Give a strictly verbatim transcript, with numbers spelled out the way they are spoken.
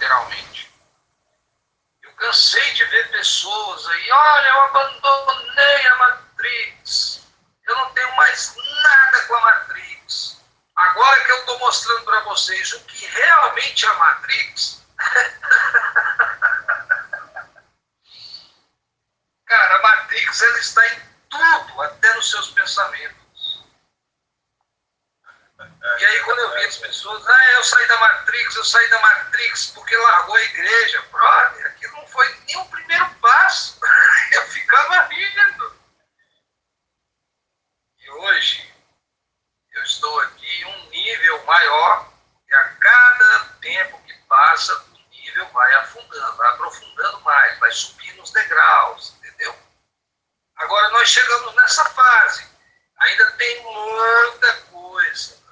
literalmente. Eu cansei de ver pessoas aí, olha, eu abandonei a Matrix, eu não tenho mais nada com a Matrix. Agora que eu estou mostrando para vocês o que realmente é a Matrix, cara, a Matrix ela está em tudo, até nos seus pensamentos. E aí quando eu vi as pessoas, ah, eu saí da Matrix, eu saí da Matrix porque largou a igreja. Brother, aquilo não foi nem o primeiro passo. Eu ficava rindo. E hoje, eu estou aqui em um nível maior, e a cada tempo que passa, o nível vai afundando, vai aprofundando mais, vai subir nos degraus, entendeu? Agora nós chegamos nessa fase. Ainda tem muita coisa.